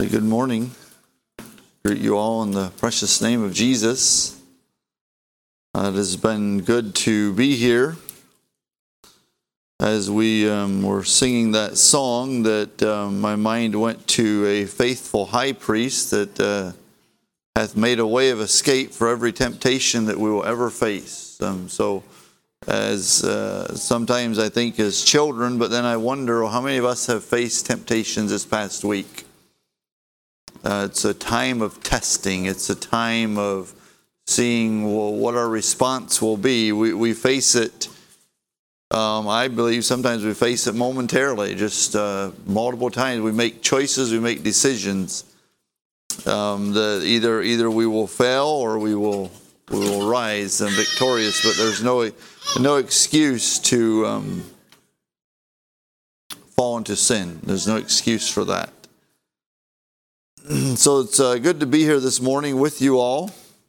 Good morning. Greet you all in the precious name of Jesus. It has been good to be here as we were singing that song that my mind went to a faithful high priest that hath made a way of escape for every temptation that we will ever face. So as sometimes I think as children, but then I wonder how many of us have faced temptations this past week. It's a time of testing. It's a time of seeing what our response will be. We face it, I believe sometimes we face it momentarily, just multiple times. We make choices, we make decisions. Either we will fail or we will rise victorious, but there's no excuse to fall into sin. There's no excuse for that. So it's good to be here this morning with you all.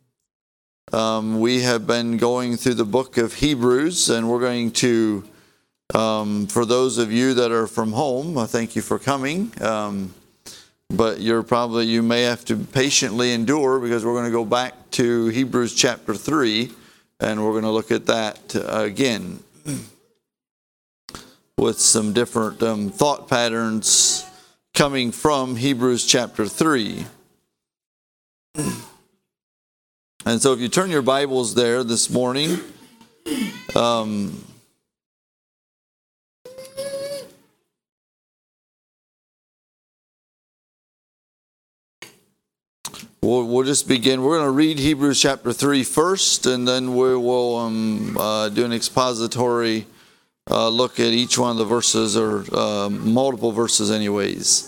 We have been going through the book of Hebrews, and we're going to, for those of you that are from home, thank you for coming. But you may have to patiently endure because we're going to go back to Hebrews chapter 3, and we're going to look at that again with some different thought patterns coming from Hebrews chapter 3. And so if you turn your Bibles there this morning, we'll just begin. We're going to read Hebrews chapter 3 first, and then we will do an expository look at each one of the verses, or multiple verses anyways.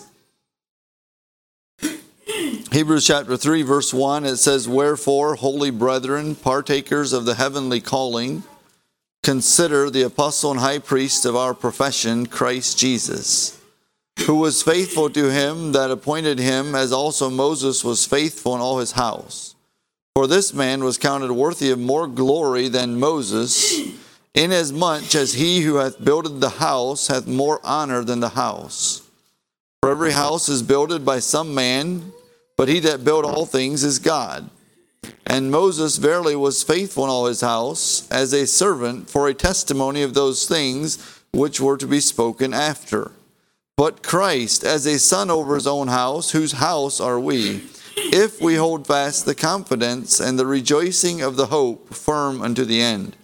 Hebrews chapter 3 verse 1, it says, "Wherefore, holy brethren, partakers of the heavenly calling, consider the apostle and high priest of our profession, Christ Jesus, who was faithful to him that appointed him, as also Moses was faithful in all his house. For this man was counted worthy of more glory than Moses, inasmuch as he who hath builded the house hath more honor than the house. For every house is builded by some man, but he that built all things is God. And Moses verily was faithful in all his house, as a servant for a testimony of those things which were to be spoken after. But Christ as a son over his own house, whose house are we, if we hold fast the confidence and the rejoicing of the hope firm unto the end.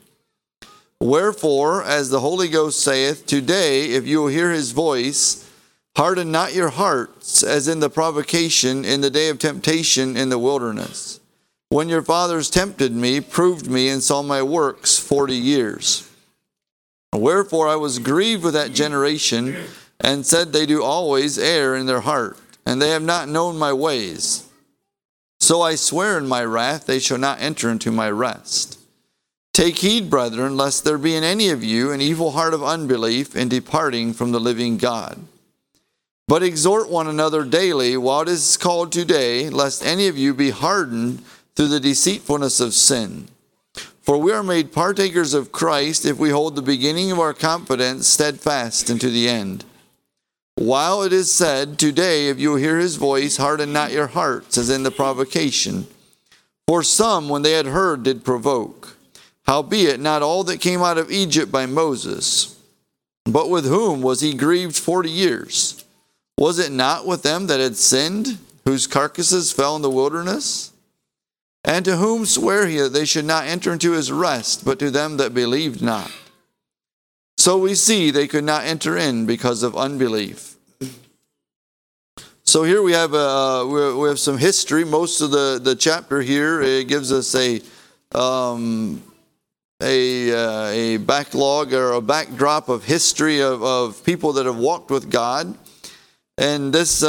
Wherefore, as the Holy Ghost saith, today, if you will hear his voice, harden not your hearts, as in the provocation in the day of temptation in the wilderness, when your fathers tempted me, proved me, and saw my works 40 years. Wherefore I was grieved with that generation, and said, they do always err in their heart, and they have not known my ways. So I swear in my wrath, they shall not enter into my rest. Take heed, brethren, lest there be in any of you an evil heart of unbelief in departing from the living God. But exhort one another daily while it is called today, lest any of you be hardened through the deceitfulness of sin. For we are made partakers of Christ if we hold the beginning of our confidence steadfast unto the end. While it is said, today, if you will hear his voice, harden not your hearts, as in the provocation. For some, when they had heard, did provoke. Howbeit, not all that came out of Egypt by Moses. But with whom was he grieved 40 years? Was it not with them that had sinned, whose carcasses fell in the wilderness? And to whom sware he that they should not enter into his rest, but to them that believed not? So we see they could not enter in because of unbelief." So here we have some history. Most of the chapter here, it gives us a backlog or a backdrop of history of people that have walked with God. And this,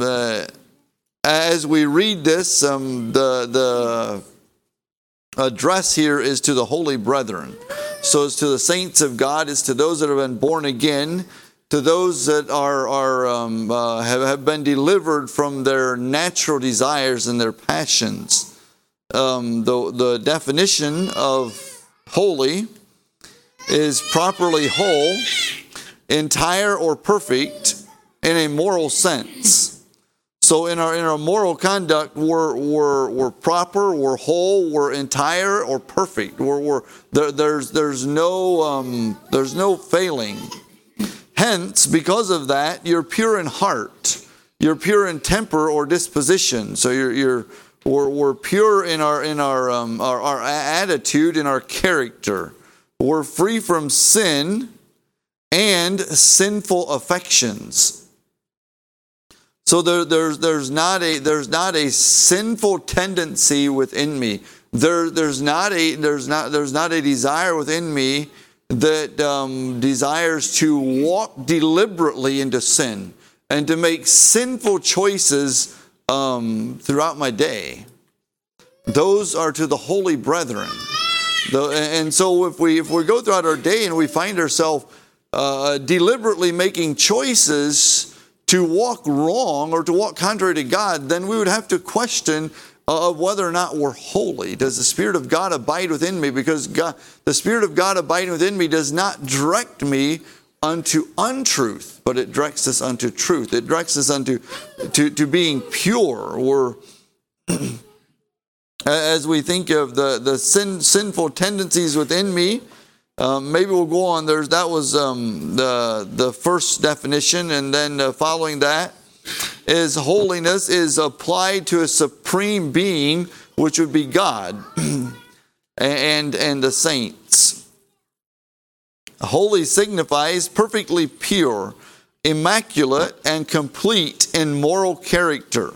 as we read this, the address here is to the holy brethren. So it's to the saints of God. It's to those that have been born again, to those that have been delivered from their natural desires and their passions. The definition of holy is properly whole, entire, or perfect in a moral sense. So in our moral conduct, we're proper, we're whole, we're entire or perfect. There's no failing. Hence, because of that, you're pure in heart. You're pure in temper or disposition. So we're pure in our attitude, in our character. We're free from sin and sinful affections. So there's not a sinful tendency within me. There's not a desire within me that desires to walk deliberately into sin and to make sinful choices throughout my day. Those are to the holy brethren. And so if we go throughout our day and we find ourselves deliberately making choices to walk wrong or to walk contrary to God, then we would have to question of whether or not we're holy. Does the Spirit of God abide within me? Because the Spirit of God abiding within me does not direct me unto untruth, but it directs us unto truth. It directs us unto to being pure. As we think of the sinful tendencies within me, maybe we'll go on. That was the first definition, and then following that is holiness is applied to a supreme being, which would be God and the saints. Holy signifies perfectly pure, immaculate, and complete in moral character.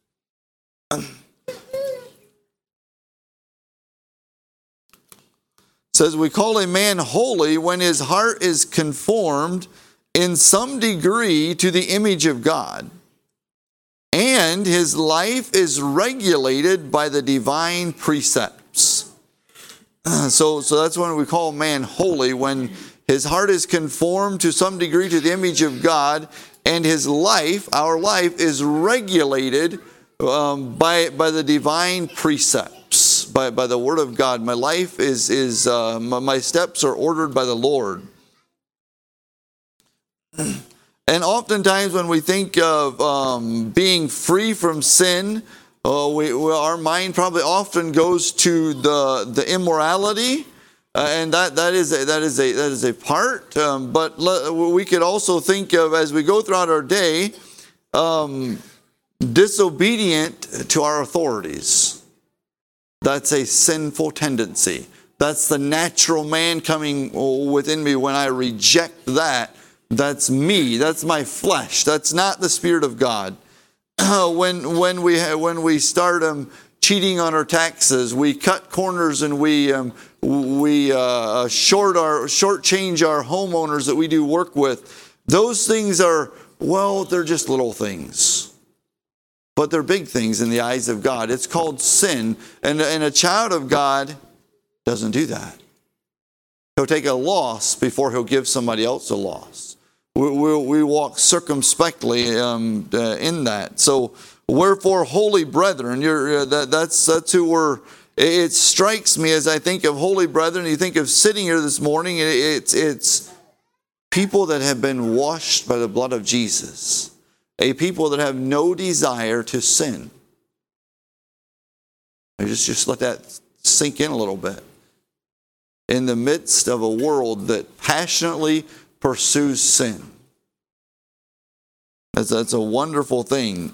Says we call a man holy when his heart is conformed in some degree to the image of God, and his life is regulated by the divine precepts. So that's when we call man holy, when his heart is conformed to some degree to the image of God, and his life, our life, is regulated by the divine precepts, by the Word of God. My life my steps are ordered by the Lord. And oftentimes when we think of being free from sin, our mind probably often goes to the immorality, and that is a part. But we could also think of, as we go throughout our day, disobedient to our authorities. That's a sinful tendency. That's the natural man coming within me. When I reject that, that's me. That's my flesh. That's not the Spirit of God. When we start cheating on our taxes, we cut corners and we shortchange our homeowners that we do work with. Those things they're just little things, but they're big things in the eyes of God. It's called sin, and a child of God doesn't do that. He'll take a loss before he'll give somebody else a loss. We walk circumspectly in that. So, wherefore, holy brethren, that's who we're. It strikes me as I think of holy brethren. You think of sitting here this morning. It's people that have been washed by the blood of Jesus, a people that have no desire to sin. Just let that sink in a little bit. In the midst of a world that passionately pursues sin. That's a wonderful thing.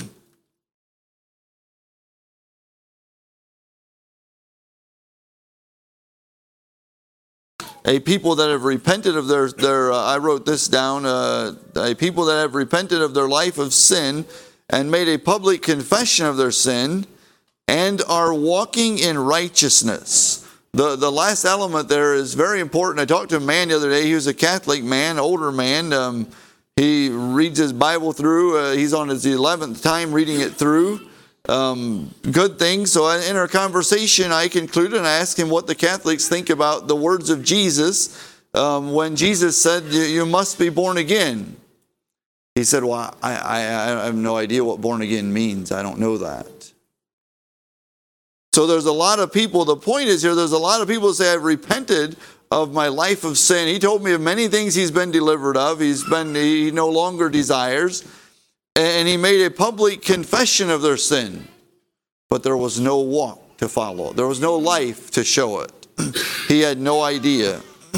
A people that have repented of their I wrote this down, a people that have repented of their life of sin and made a public confession of their sin and are walking in righteousness. The last element there is very important. I talked to a man the other day. He was a Catholic man, older man. He reads his Bible through. He's on his 11th time reading it through. Good thing. So in our conversation, I concluded and I asked him what the Catholics think about the words of Jesus when Jesus said, "You must be born again." He said, "Well, I have no idea what born again means. I don't know that." So there's a lot of people, the point is here, there's a lot of people who say, "I've repented of my life of sin." He told me of many things he's been delivered of. He no longer desires. And he made a public confession of their sin. But there was no walk to follow. There was no life to show it. He had no idea.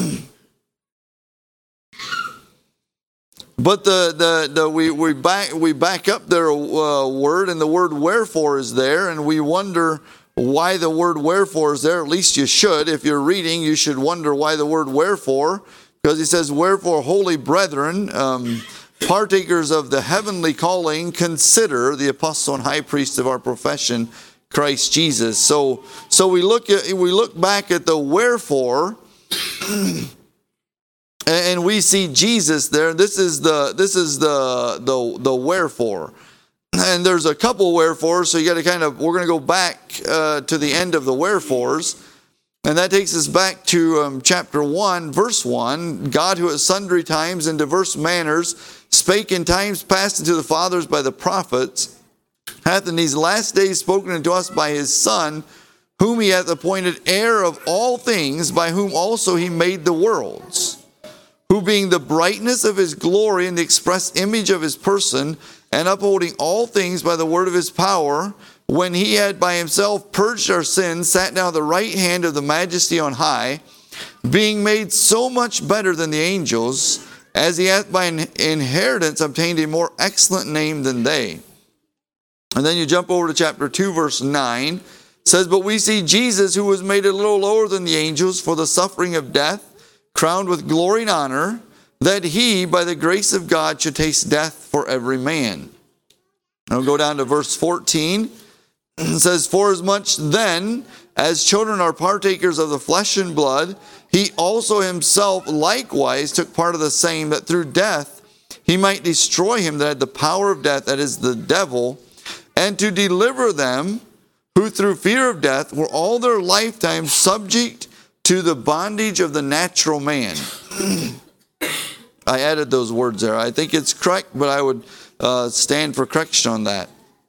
But we back up their word, and the word wherefore is there, and we wonder why the word wherefore is there. At least you should. If you're reading, you should wonder why the word wherefore, because he says, wherefore, holy brethren, partakers of the heavenly calling, consider the apostle and high priest of our profession, Christ Jesus. So we look back at the wherefore, and we see Jesus there. This is the wherefore. And there's a couple wherefores, so you got to we're going to go back to the end of the wherefores. And that takes us back to chapter 1, verse 1. God, who at sundry times and diverse manners spake in times past unto the fathers by the prophets, hath in these last days spoken unto us by his Son, whom he hath appointed heir of all things, by whom also he made the worlds, who being the brightness of his glory and the express image of his person, and upholding all things by the word of his power, when he had by himself purged our sins, sat down at the right hand of the majesty on high, being made so much better than the angels, as he hath by inheritance obtained a more excellent name than they. And then you jump over to chapter 2, verse 9. It says, but we see Jesus, who was made a little lower than the angels for the suffering of death, crowned with glory and honor, that he, by the grace of God, should taste death for every man. I'll go down to verse 14. It says, forasmuch then as children are partakers of the flesh and blood, he also himself likewise took part of the same, that through death he might destroy him that had the power of death, that is the devil, and to deliver them who through fear of death were all their lifetime subject to the bondage of the natural man. I added those words there. I think it's correct, but I would stand for correction on that.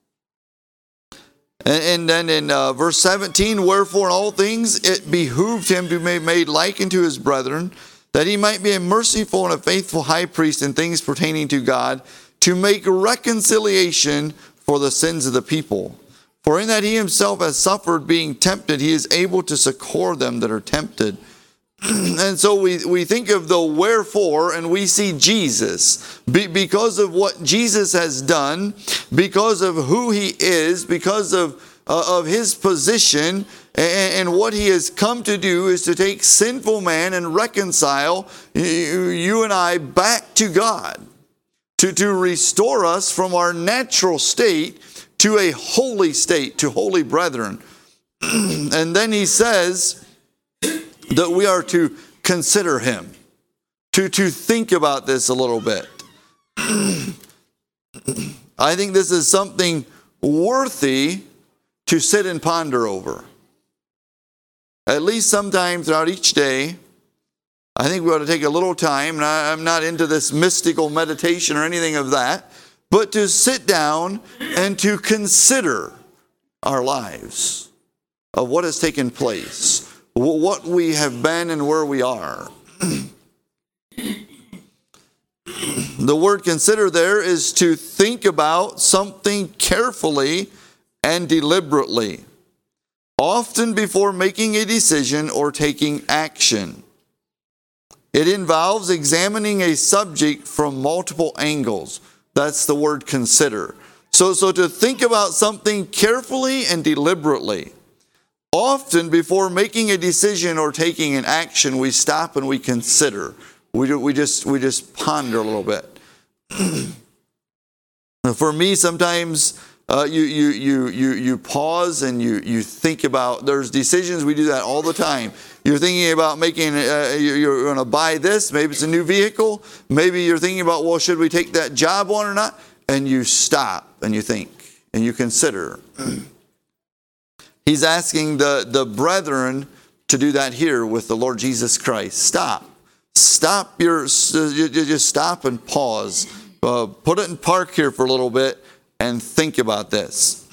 And then in verse 17, wherefore in all things it behooved him to be made like unto his brethren, that he might be a merciful and a faithful high priest in things pertaining to God, to make reconciliation for the sins of the people. For in that he himself has suffered being tempted, he is able to succor them that are tempted. And so we think of the wherefore, and we see Jesus. Because of what Jesus has done, because of who he is, because of his position, and what he has come to do is to take sinful man and reconcile you and I back to God. To restore us from our natural state to a holy state, to holy brethren. And then he says that we are to consider him, to think about this a little bit. I think this is something worthy to sit and ponder over. At least sometime throughout each day, I think we ought to take a little time, and I'm not into this mystical meditation or anything of that, but to sit down and to consider our lives of what has taken place, what we have been and where we are. The word consider there is to think about something carefully and deliberately, often before making a decision or taking action. It involves examining a subject from multiple angles. That's the word consider. So to think about something carefully and deliberately. Often before making a decision or taking an action, we stop and we consider. We just ponder a little bit. For me, sometimes you pause and you think about. There's decisions, we do that all the time. You're thinking about making. You're going to buy this. Maybe it's a new vehicle. Maybe you're thinking about, well, should we take that job on or not? And you stop and you think and you consider. He's asking the brethren to do that here with the Lord Jesus Christ. Stop. Just stop and pause. Put it in park here for a little bit and think about this.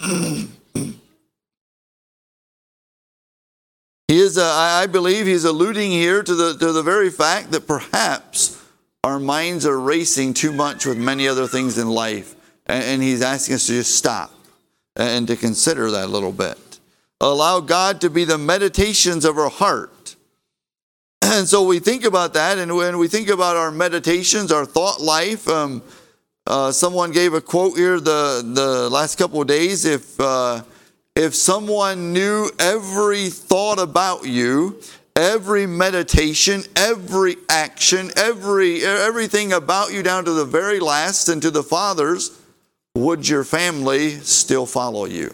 I believe he's alluding here to the very fact that perhaps our minds are racing too much with many other things in life And he's asking us to just stop and to consider that a little bit. Allow God to be the meditations of our heart. And so we think about that, and when we think about our meditations, our thought life, someone gave a quote here the last couple of days. If someone knew every thought about you, every meditation, every action, everything about you down to the very last and to the Father's, would your family still follow you?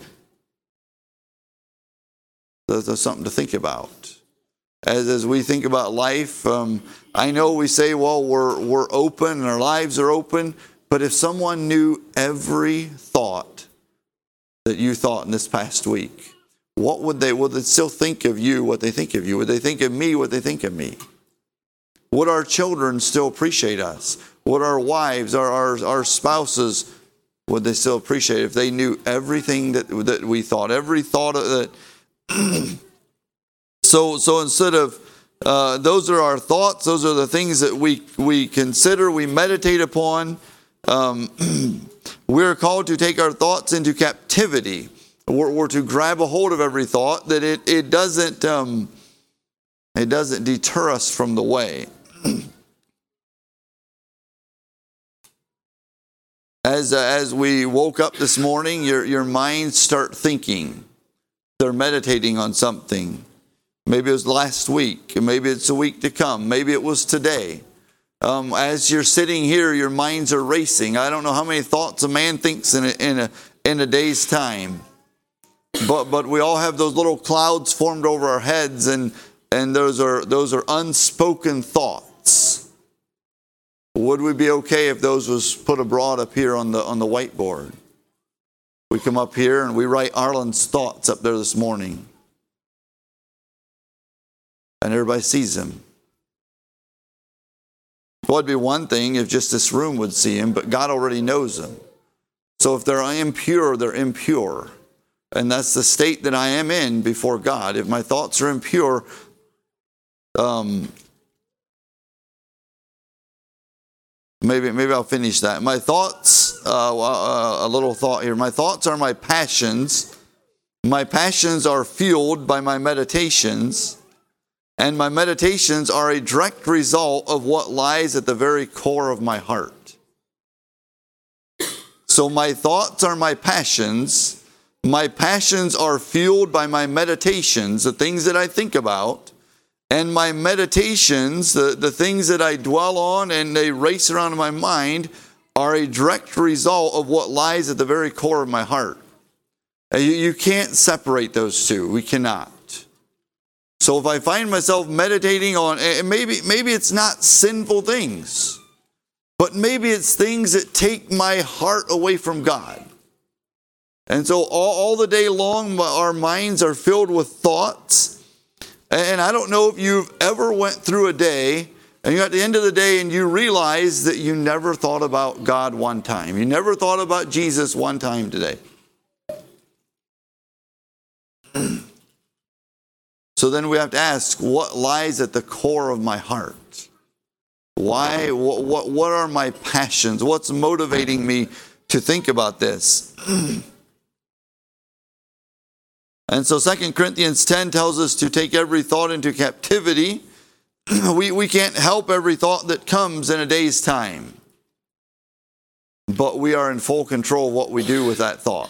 That's something to think about. As we think about life, I know we say, well, we're open and our lives are open, but if someone knew every thought that you thought in this past week, what would they still think of you, what they think of you? Would they think of me, what they think of me? Would our children still appreciate us? Would our wives, our spouses, would they still appreciate it if they knew everything that we thought, every thought that? So instead of, those are our thoughts, those are the things that we consider, we meditate upon. We're called to take our thoughts into captivity. We're to grab a hold of every thought, that it doesn't deter us from the way. As we woke up this morning, your minds start thinking. They're meditating on something. Maybe it was last week. Maybe it's a week to come. Maybe it was today. As you're sitting here, your minds are racing. I don't know how many thoughts a man thinks in a day's time. But we all have those little clouds formed over our heads, and those are unspoken thoughts. Would we be okay if those was put abroad up here on the whiteboard? We come up here and we write Arlen's thoughts up there this morning. And everybody sees them. Well, it'd be one thing if just this room would see him, but God already knows them. So if they're impure, they're impure. And that's the state that I am in before God. If my thoughts are impure, maybe I'll finish that. My thoughts, a little thought here. My thoughts are my passions. My passions are fueled by my meditations. And my meditations are a direct result of what lies at the very core of my heart. So my thoughts are my passions. My passions are fueled by my meditations, the things that I think about. And my meditations, the things that I dwell on and they race around in my mind, are a direct result of what lies at the very core of my heart. You can't separate those two. We cannot. So if I find myself meditating on, maybe it's not sinful things, but maybe it's things that take my heart away from God. And so all the day long, our minds are filled with thoughts. And I don't know if you've ever went through a day and you're at the end of the day and you realize that you never thought about God one time. You never thought about Jesus one time today. So then we have to ask, what lies at the core of my heart? Why? What are my passions? What's motivating me to think about this? And so 2 Corinthians 10 tells us to take every thought into captivity. We can't help every thought that comes in a day's time. But we are in full control of what we do with that thought.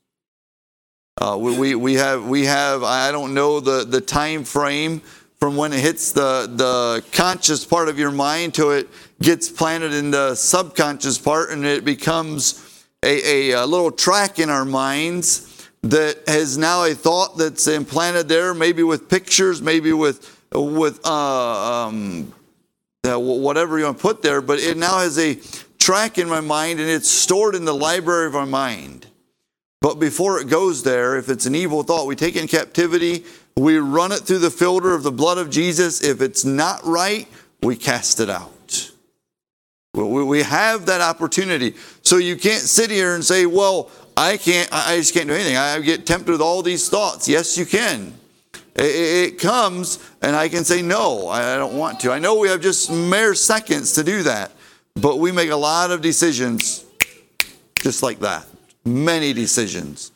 We have I don't know the time frame from when it hits the conscious part of your mind till it gets planted in the subconscious part, and it becomes a little track in our minds that has now a thought that's implanted there, maybe with pictures, maybe with whatever you want to put there, but it now has a track in my mind, and it's stored in the library of our mind. But before it goes there, if it's an evil thought, we take it in captivity, we run it through the filter of the blood of Jesus. If it's not right, we cast it out. We have that opportunity. So you can't sit here and say, well, I just can't do anything. I get tempted with all these thoughts. Yes, you can. It comes, and I can say, no, I don't want to. I know we have just mere seconds to do that, but we make a lot of decisions Just like that. Many decisions.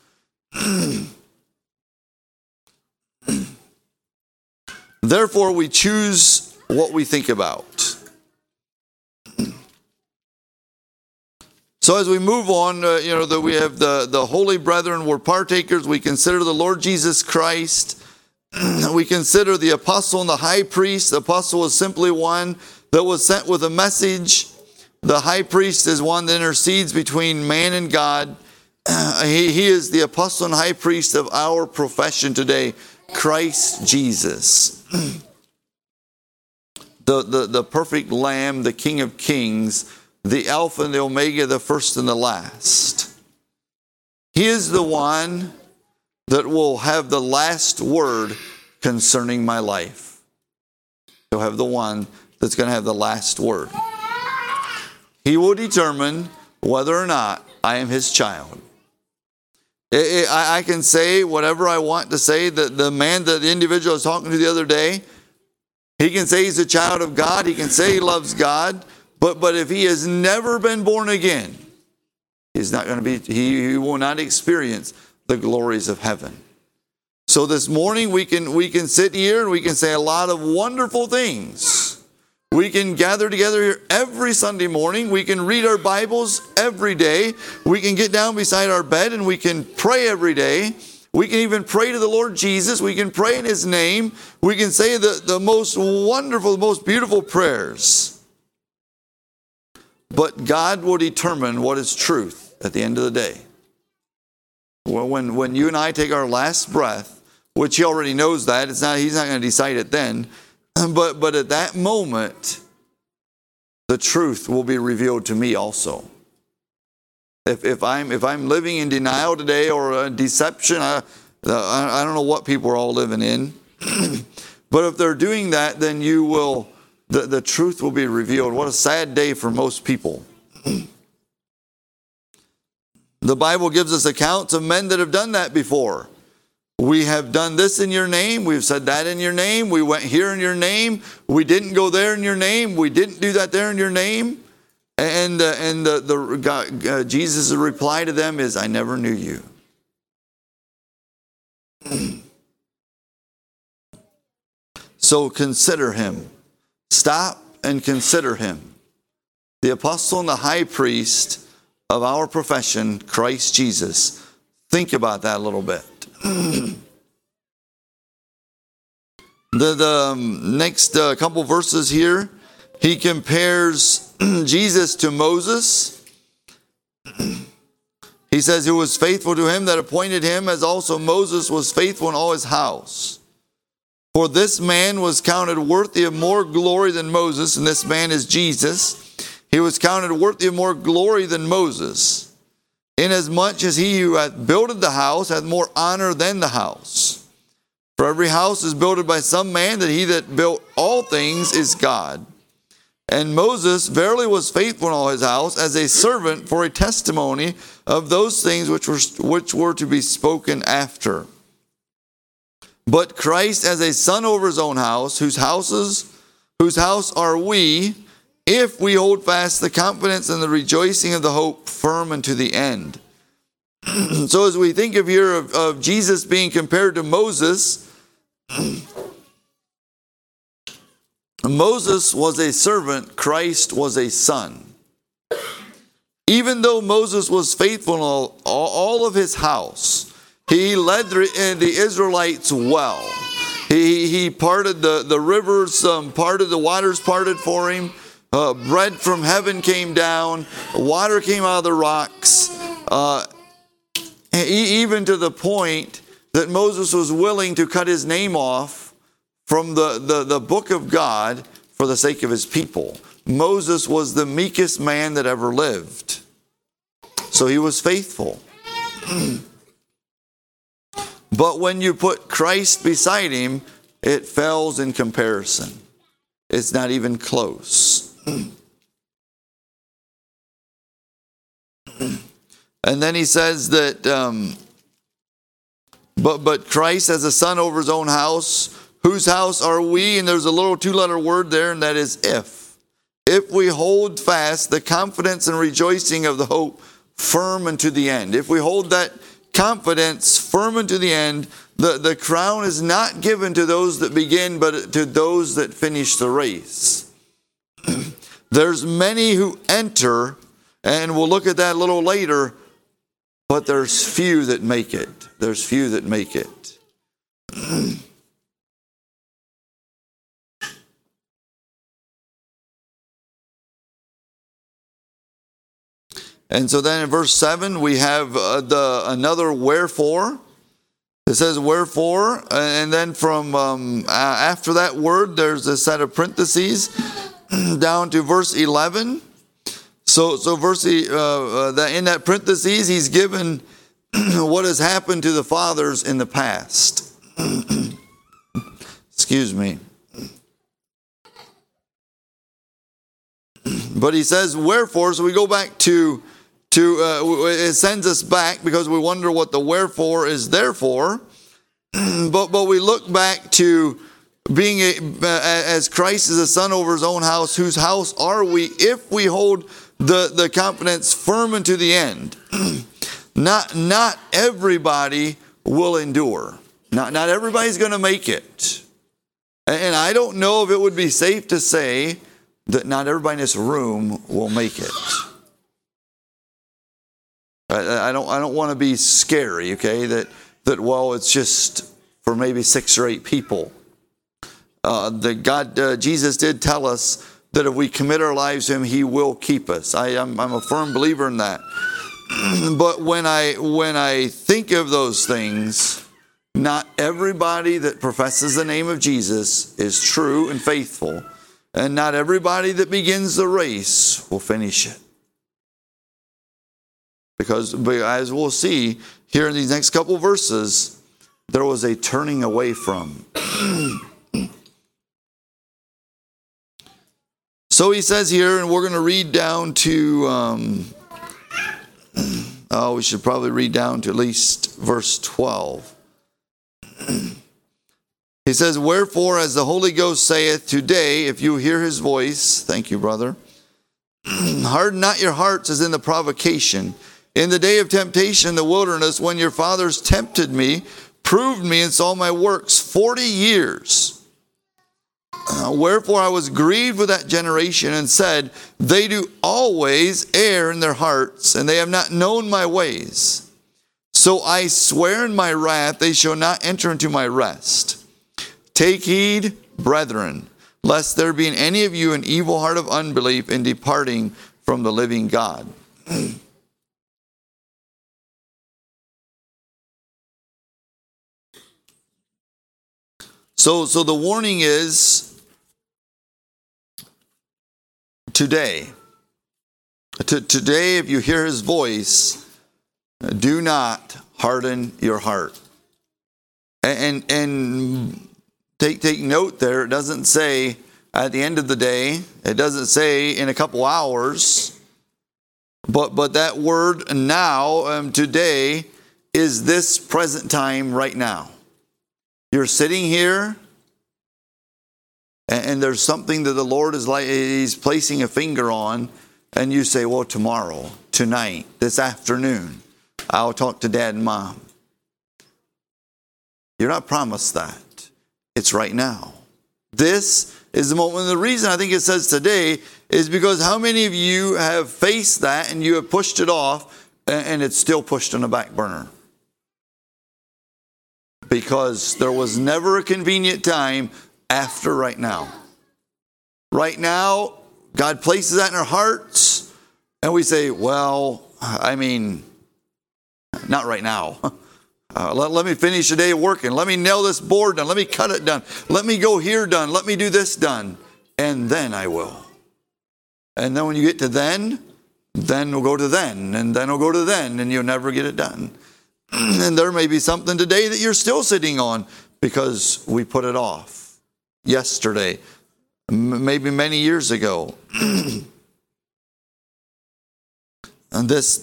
Therefore, we choose what we think about. So as we move on, that we have the holy brethren, we're partakers. We consider the Lord Jesus Christ. We consider the apostle and the high priest. The apostle was simply one that was sent with a message. The high priest is one that intercedes between man and God. He is the apostle and high priest of our profession today, Christ Jesus. The perfect Lamb, the King of Kings, the Alpha and the Omega, the first and the last. He is the one that will have the last word concerning my life. He'll have the one that's going to have the last word. He will determine whether or not I am his child. I can say whatever I want to say. The man, the individual I was talking to the other day, he can say he's a child of God. He can say he loves God. But if he has never been born again, he's not going to be. He will not experience the glories of heaven. So this morning we can sit here and we can say a lot of wonderful things. We can gather together here every Sunday morning. We can read our Bibles every day. We can get down beside our bed and we can pray every day. We can even pray to the Lord Jesus. We can pray in his name. We can say the most wonderful, most beautiful prayers. But God will determine what is truth at the end of the day. When you and I take our last breath, which he already knows that, he's not going to decide it then. But at that moment, the truth will be revealed to me also. If I'm living in denial today or a deception, I don't know what people are all living in. But if they're doing that, then you will. The truth will be revealed. What a sad day for most people. The Bible gives us accounts of men that have done that before. We have done this in your name. We've said that in your name. We went here in your name. We didn't go there in your name. We didn't do that there in your name. And Jesus' reply to them is, I never knew you. So consider him. Stop and consider him. The apostle and the high priest of our profession, Christ Jesus. Think about that a little bit. The next couple verses here, he compares Jesus to Moses. He says, who was faithful to him that appointed him, as also Moses was faithful in all his house. For this man was counted worthy of more glory than Moses, and this man is Jesus. He was counted worthy of more glory than Moses, inasmuch as he who hath builded the house hath more honor than the house. For every house is builded by some man, that he that built all things is God. And Moses verily was faithful in all his house, as a servant for a testimony of those things which were to be spoken after. But Christ as a son over his own house, whose house are we, if we hold fast the confidence and the rejoicing of the hope firm unto the end. So as we think of here of Jesus being compared to Moses, Moses was a servant, Christ was a son. Even though Moses was faithful in all of his house, he led the Israelites well. He parted the rivers, parted the waters parted for him. Bread from heaven came down. Water came out of the rocks. Even to the point that Moses was willing to cut his name off from the book of God for the sake of his people. Moses was the meekest man that ever lived. So he was faithful. But when you put Christ beside him, it fails in comparison. It's not even close. And then he says that, but Christ as a son over his own house, whose house are we? And there's a little two-letter word there, and that is if. If we hold fast the confidence and rejoicing of the hope firm unto the end. If we hold that confidence firm unto the end, the crown is not given to those that begin, but to those that finish the race. There's many who enter, and we'll look at that a little later, but there's few that make it. There's few that make it. And so then in verse 7, we have another wherefore. It says wherefore, and then from after that word, there's a set of parentheses down to verse 11. So verse in that parentheses, he's given what has happened to the fathers in the past. Excuse me. But he says wherefore, so we go back to it sends us back because we wonder what the wherefore is there for. But we look back to being as Christ is a son over his own house, whose house are we if we hold the confidence firm unto the end? Not everybody will endure. Not everybody's going to make it. And I don't know if it would be safe to say that not everybody in this room will make it. I don't want to be scary, okay? That well, it's just for maybe 6 or 8 people. Jesus did tell us that if we commit our lives to him, he will keep us. I'm a firm believer in that. But when I think of those things, not everybody that professes the name of Jesus is true and faithful, and not everybody that begins the race will finish it. Because as we'll see here in these next couple verses, there was a turning away from. So he says here, and we're going to read down to, we should probably read down to at least verse 12. He says, wherefore, as the Holy Ghost saith, today, if you hear his voice, thank you, brother, harden not your hearts as in the provocation. In the day of temptation in the wilderness, when your fathers tempted me, proved me, and saw my works 40 years. Wherefore I was grieved with that generation, and said, they do always err in their hearts, and they have not known my ways. So I swear in my wrath, they shall not enter into my rest. Take heed, brethren, lest there be in any of you an evil heart of unbelief in departing from the living God. So the warning is today. Today, if you hear his voice, do not harden your heart. And take note there. It doesn't say at the end of the day. It doesn't say in a couple hours. But that word now, today, is this present time right now. You're sitting here, and there's something that the Lord is like, he's placing a finger on, and you say, well, tomorrow, tonight, this afternoon, I'll talk to Dad and Mom. You're not promised that. It's right now. This is the moment. And the reason I think it says today is because how many of you have faced that and you have pushed it off, and it's still pushed on the back burner? Because there was never a convenient time after right now. Right now, God places that in our hearts, and we say, well, I mean, not right now. Let me finish the day of working. Let me nail this board done. Let me cut it done. Let me go here done. Let me do this done. And then I will. And then when you get to then we'll go to then. And then we'll go to then, and you'll never get it done. And there may be something today that you're still sitting on because we put it off yesterday, maybe many years ago. And this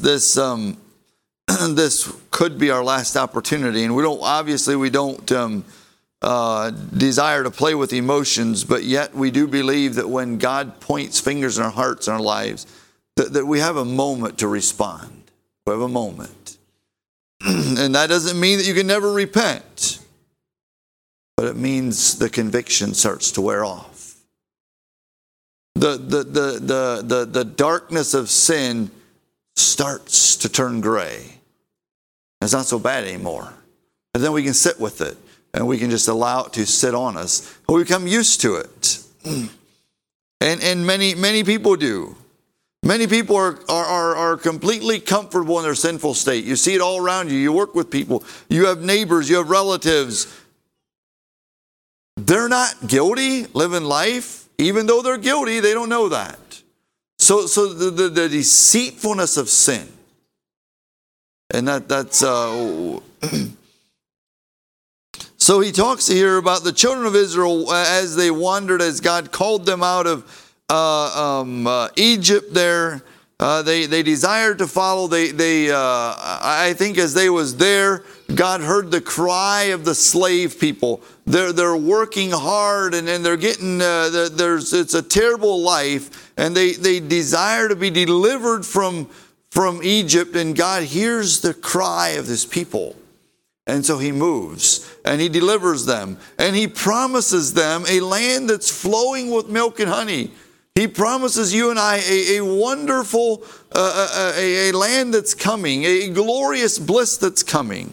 could be our last opportunity. And we don't desire to play with emotions, but yet we do believe that when God points fingers in our hearts and our lives, that we have a moment to respond. We have a moment. And that doesn't mean that you can never repent. But it means the conviction starts to wear off. The darkness of sin starts to turn gray. It's not so bad anymore. And then we can sit with it. And we can just allow it to sit on us. We become used to it. And many people do. Many people are completely comfortable in their sinful state. You see it all around you. You work with people. You have neighbors. You have relatives. They're not guilty living life. Even though they're guilty, they don't know that. So the deceitfulness of sin. And that's... So he talks here about the children of Israel as they wandered, as God called them out of Egypt there. They desired to follow. I think as they was there, God heard the cry of the slave people. They're working hard and they're getting, it's a terrible life. And they desire to be delivered from Egypt. And God hears the cry of his people. And so he moves and he delivers them and he promises them a land that's flowing with milk and honey. He promises you and I a wonderful, a land that's coming, a glorious bliss that's coming.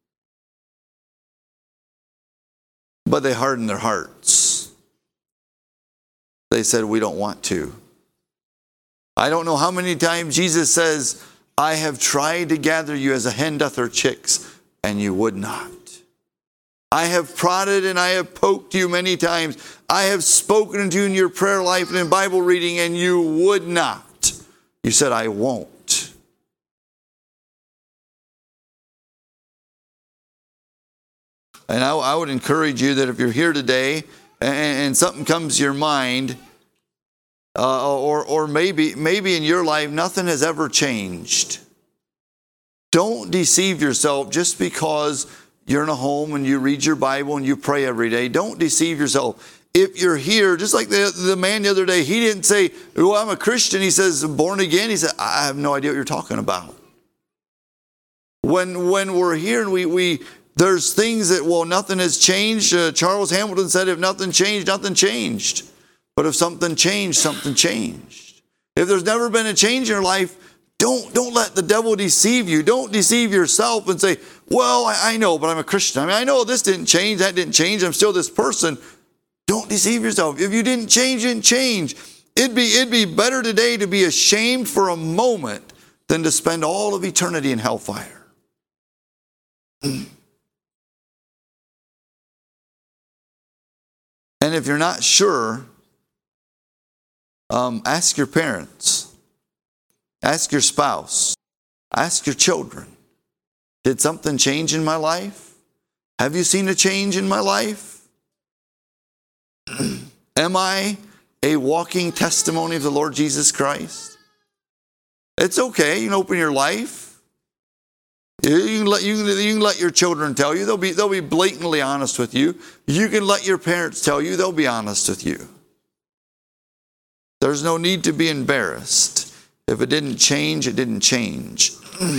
But they hardened their hearts. They said, we don't want to. I don't know how many times Jesus says, I have tried to gather you as a hen doth her chicks, and you would not. I have prodded and I have poked you many times. I have spoken to you in your prayer life and in Bible reading, and you would not. You said, I won't. And I would encourage you that if you're here today and something comes to your mind, or maybe in your life nothing has ever changed. Don't deceive yourself just because you're in a home and you read your Bible and you pray every day. Don't deceive yourself. If you're here, just like the man the other day, he didn't say, well, I'm a Christian. He says, born again. He said, I have no idea what you're talking about. When we're here and we there's things that, well, nothing has changed. Charles Hamilton said, if nothing changed, nothing changed. But if something changed, something changed. If there's never been a change in your life, don't let the devil deceive you. Don't deceive yourself and say, well, I know, but I'm a Christian. I mean, I know this didn't change, that didn't change. I'm still this person. Don't deceive yourself. If you didn't change, you didn't change. It'd be better today to be ashamed for a moment than to spend all of eternity in hellfire. And if you're not sure, ask your parents. Ask your spouse. Ask your children. Did something change in my life? Have you seen a change in my life? Am I a walking testimony of the Lord Jesus Christ? It's okay. You can open your life. You can let your children tell you. They'll be blatantly honest with you. You can let your parents tell you. They'll be honest with you. There's no need to be embarrassed. If it didn't change, it didn't change.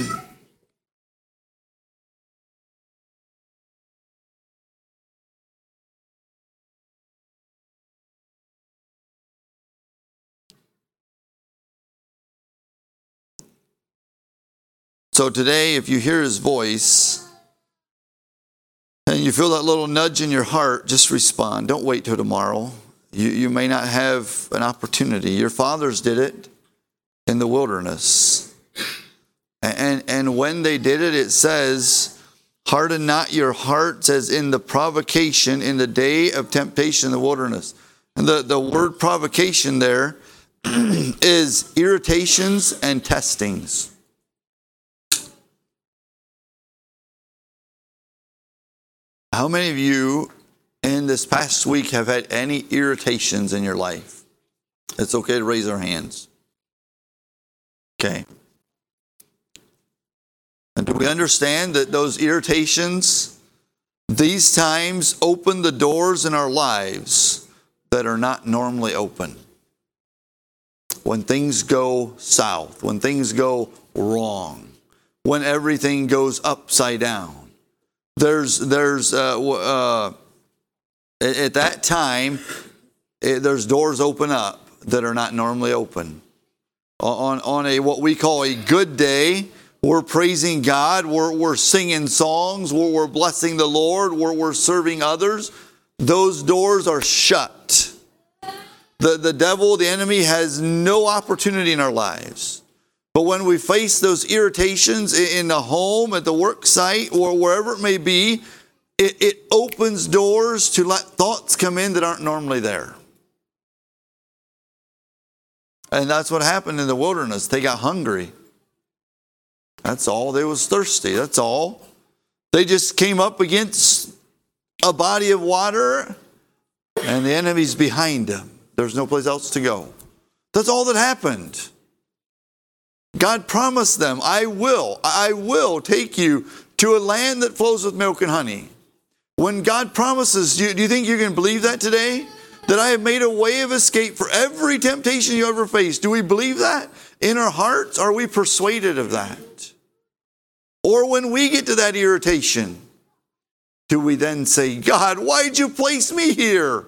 So today, if you hear his voice and you feel that little nudge in your heart, just respond. Don't wait till tomorrow. You may not have an opportunity. Your fathers did it in the wilderness. And when they did it, it says, harden not your hearts as in the provocation in the day of temptation in the wilderness. And the word provocation there is irritations and testings. How many of you in this past week have had any irritations in your life? It's okay to raise our hands. Okay. And do we understand that those irritations, these times open the doors in our lives that are not normally open? When things go south, when things go wrong, when everything goes upside down. At that time, there's doors open up that are not normally open. On a what we call a good day, we're praising God, we're singing songs, we're blessing the Lord, we're serving others. Those doors are shut. The devil, the enemy, has no opportunity in our lives. But when we face those irritations in the home, at the work site, or wherever it may be, it opens doors to let thoughts come in that aren't normally there. And that's what happened in the wilderness. They got hungry. That's all. They was thirsty. That's all. They just came up against a body of water, and the enemy's behind them. There's no place else to go. That's all that happened. God promised them, I will take you to a land that flows with milk and honey. When God promises, do you think you can believe that today? That I have made a way of escape for every temptation you ever faced. Do we believe that in our hearts? Are we persuaded of that? Or when we get to that irritation, do we then say, God, why'd you place me here?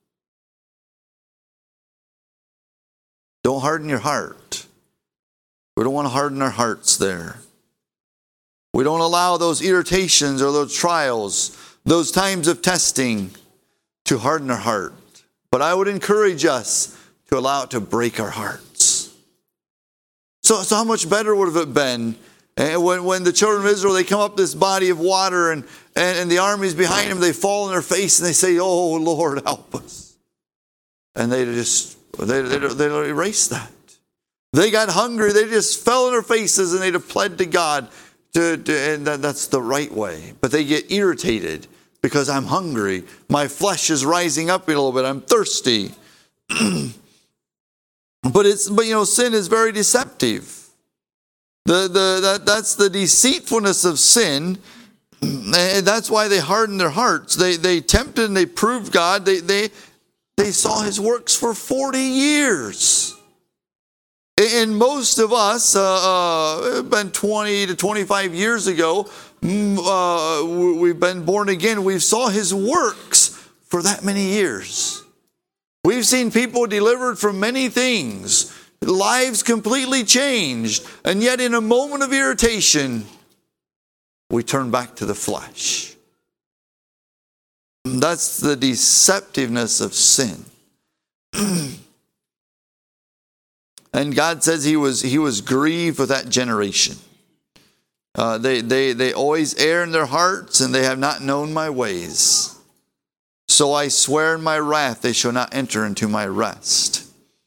Don't harden your heart. We don't want to harden our hearts there. We don't allow those irritations or those trials, those times of testing, to harden our heart. But I would encourage us to allow it to break our hearts. So how much better would have it been when the children of Israel, they come up this body of water and the armies behind them, they fall on their face and they say, oh, Lord, help us. And they erase that. They got hungry. They just fell on their faces and they'd have pled to God. And that's the right way. But they get irritated because I'm hungry. My flesh is rising up a little bit. I'm thirsty. But sin is very deceptive. That's the deceitfulness of sin. And that's why they hardened their hearts. They tempted and they proved God. They saw his works for 40 years. And most of us, been 20 to 25 years ago, we've been born again. We saw his works for that many years. We've seen people delivered from many things, lives completely changed, and yet in a moment of irritation, we turn back to the flesh. That's the deceptiveness of sin. And God says he was grieved with that generation. They always err in their hearts, and they have not known my ways. So I swear in my wrath, they shall not enter into my rest.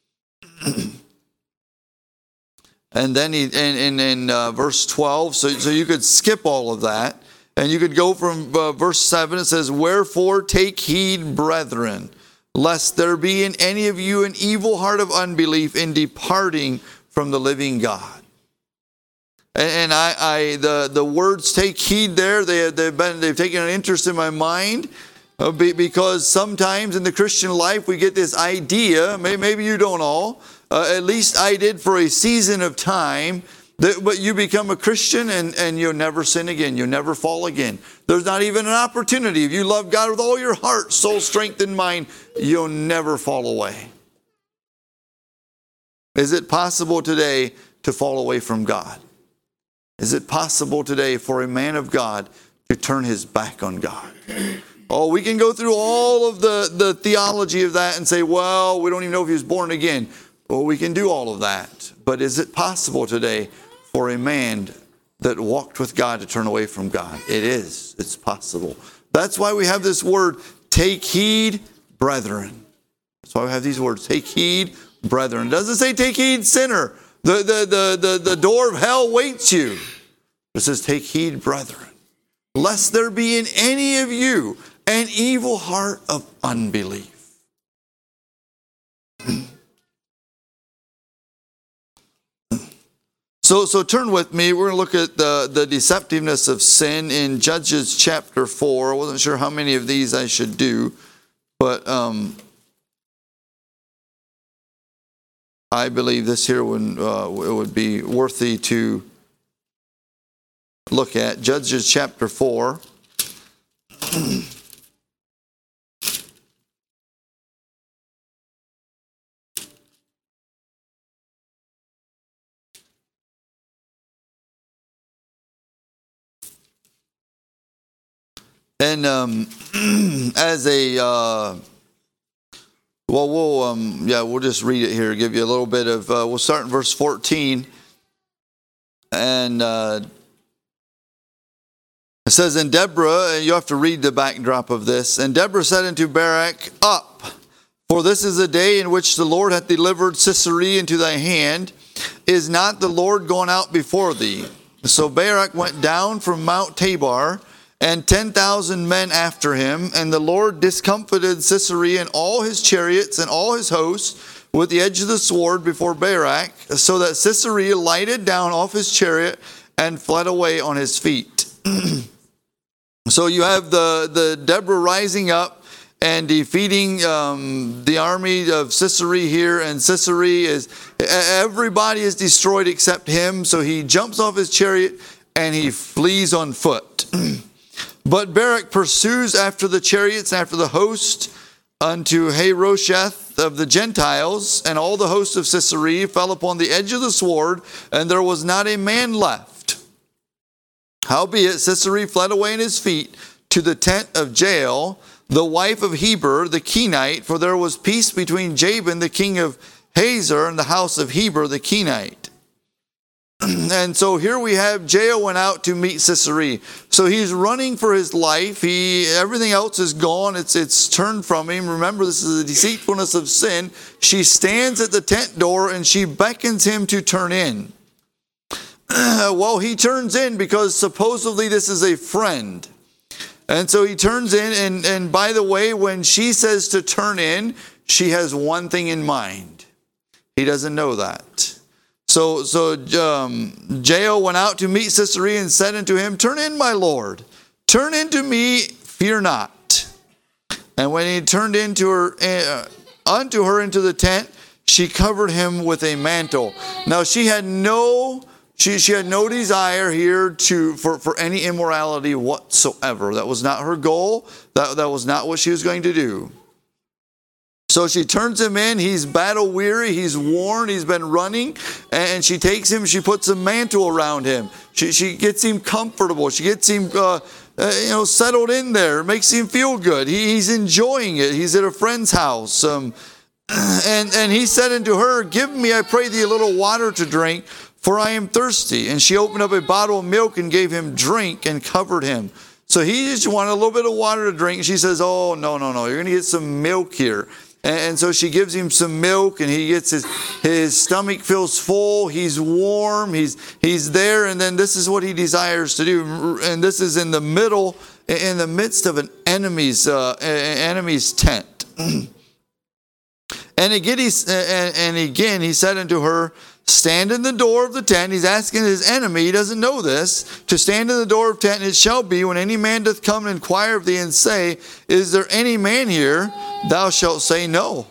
And then in verse 12, so you could skip all of that, and you could go from verse 7. It says, wherefore take heed, brethren, lest there be in any of you an evil heart of unbelief in departing from the living God. And the words take heed there, they've taken an interest in my mind, because sometimes in the Christian life we get this idea, maybe you don't all, at least I did for a season of time, but you become a Christian and you'll never sin again. You'll never fall again. There's not even an opportunity. If you love God with all your heart, soul, strength, and mind, you'll never fall away. Is it possible today to fall away from God? Is it possible today for a man of God to turn his back on God? Oh, we can go through all of the theology of that and say, well, we don't even know if he was born again. Well, we can do all of that. But is it possible today for a man that walked with God to turn away from God? It is. It's possible. That's why we have this word, take heed, brethren. That's why we have these words, take heed, brethren. It doesn't say take heed, sinner. The door of hell waits you. It says take heed, brethren, lest there be in any of you an evil heart of unbelief. So turn with me. We're going to look at the deceptiveness of sin in Judges chapter 4. I wasn't sure how many of these I should do, but I believe this here one it would be worthy to look at. Judges chapter 4. And as a we'll just read it here. Give you a little bit of. We'll start in verse 14, and it says, "And Deborah," and you have to read the backdrop of this. "And Deborah said unto Barak, Up, for this is a day in which the Lord hath delivered Sisera into thy hand. Is not the Lord gone out before thee? So Barak went down from Mount Tabor, and 10,000 men after him. And the Lord discomfited Sisera and all his chariots and all his hosts with the edge of the sword before Barak, so that Sisera lighted down off his chariot and fled away on his feet." So you have the Deborah rising up and defeating the army of Sisera here. And Sisera everybody is destroyed except him. So he jumps off his chariot and he flees on foot. But Barak pursues after the chariots and after the host unto Harosheth of the Gentiles, and all the host of Sisera fell upon the edge of the sword, and there was not a man left. Howbeit Sisera fled away in his feet to the tent of Jael, the wife of Heber the Kenite, for there was peace between Jabin the king of Hazor and the house of Heber the Kenite. And so here we have Jael went out to meet Sisera. So he's running for his life. Everything else is gone. It's turned from him. Remember, this is the deceitfulness of sin. She stands at the tent door and she beckons him to turn in. Well, he turns in because supposedly this is a friend. And so he turns in, and by the way, when she says to turn in, she has one thing in mind. He doesn't know that. So Jael went out to meet Sisera and said unto him, Turn in, my lord. Turn into me, fear not. And when he turned unto her into the tent, she covered him with a mantle. Now she had no desire here for any immorality whatsoever. That was not her goal. That was not what she was going to do. So she turns him in. He's battle weary. He's worn. He's been running. And she takes him. She puts a mantle around him. She gets him comfortable. She gets him settled in there. Makes him feel good. He's enjoying it. He's at a friend's house. And he said unto her, Give me, I pray thee, a little water to drink, for I am thirsty. And she opened up a bottle of milk and gave him drink and covered him. So he just wanted a little bit of water to drink. She says, Oh, no. You're going to get some milk here. And so she gives him some milk, and he gets his stomach feels full. He's warm. He's there. And then this is what he desires to do. And this is in the midst of an enemy's tent. And again he said unto her, Stand in the door of the tent. He's asking his enemy, he doesn't know this, to stand in the door of the tent. And it shall be, when any man doth come and inquire of thee and say, Is there any man here? Thou shalt say no.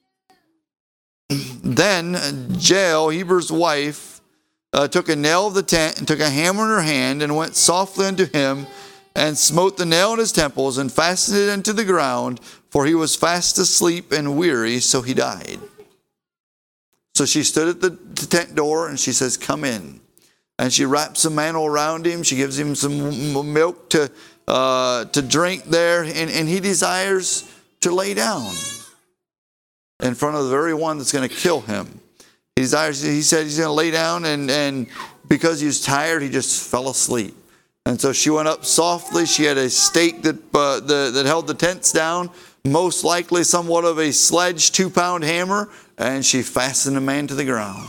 Then Jael, Heber's wife, took a nail of the tent and took a hammer in her hand and went softly unto him and smote the nail in his temples and fastened it into the ground, for he was fast asleep and weary, so he died. So she stood at the tent door and she says, Come in. And she wraps a mantle around him. She gives him some milk to drink there. And he desires to lay down in front of the very one that's going to kill him. He said he's going to lay down, and because he was tired, he just fell asleep. And so she went up softly. She had a stake that held the tents down, most likely somewhat of a sledge, 2-pound hammer, and she fastened the man to the ground.